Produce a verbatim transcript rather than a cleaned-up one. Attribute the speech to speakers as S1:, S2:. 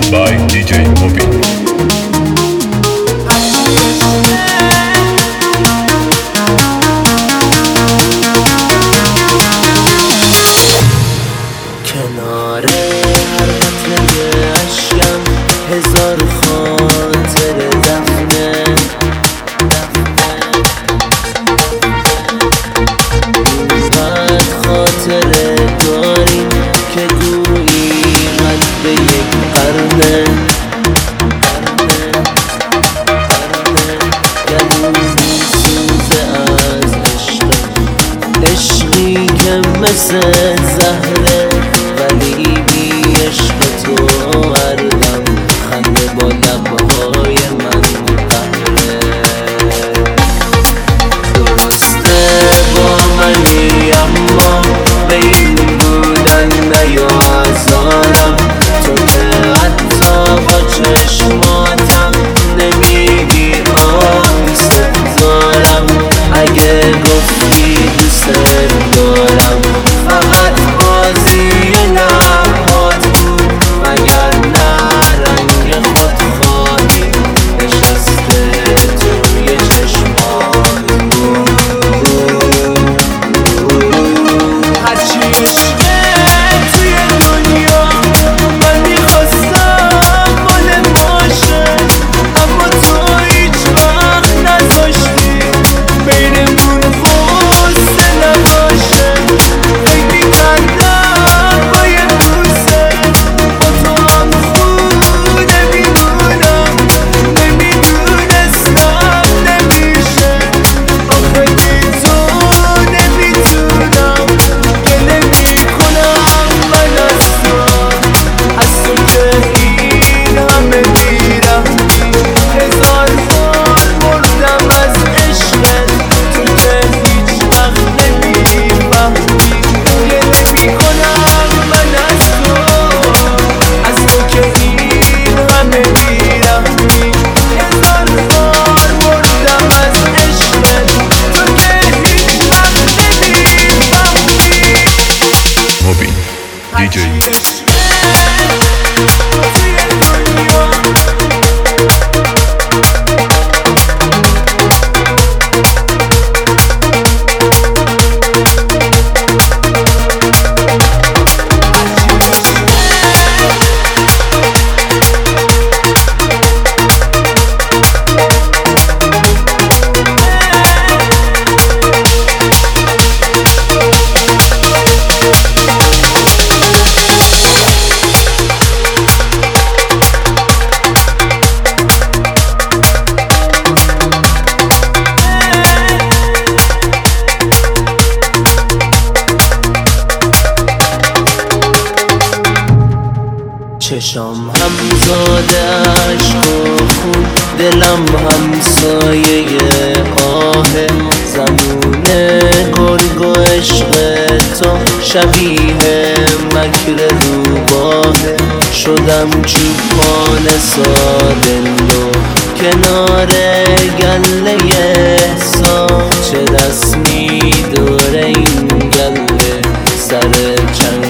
S1: by دی جی Mobin.
S2: کنار هر قطره اشکم هزار خاطر دفنه اینقدر خاطره داریم که گویی قد به یک قرنه گلو میسوزه از عشق، عشقی که مثل زهره ولی بی عشق تو هر دم خنده با لبهای من قهره. درسته با منی اما به این بودن نیازارم، تو که حتی با چشماتم نمیگی آیست دارم. اگه گفتی دوست دارم فقط بازی لبات بود، مگر نه رنگ خودخواهی نشسته توی چشمات بود. هرچی عشقه توی دنیا من میخواستم مال باشه، اما تو هیچ وقت نذاشتی بینمون غصه نباشه. فکر کردم باید دوسته با تو هم خوب نمیدونم، نمیدونستم نمیشه. آخه بی تو نمیتونم گله میکنم من از تو، از تو که این همه میرفتی. هزار بار مردم از عشقت، تو که هیچ وقت نمیفهمی. گله میکنم من از تو، از تو که این همه میرفتی. هزار بار مردم از عشقت، تو که هیچ وقت نمیفهمی.
S1: Mobin دی جی.
S2: چشام همزاده عشق و خون، دلم همسایه آه. زمونه گرگ و عشق تو شبیه مکر روباهه. شدم چوپان ساده نو کنار گله احسان، چه رسمی دور این گله سر چنگ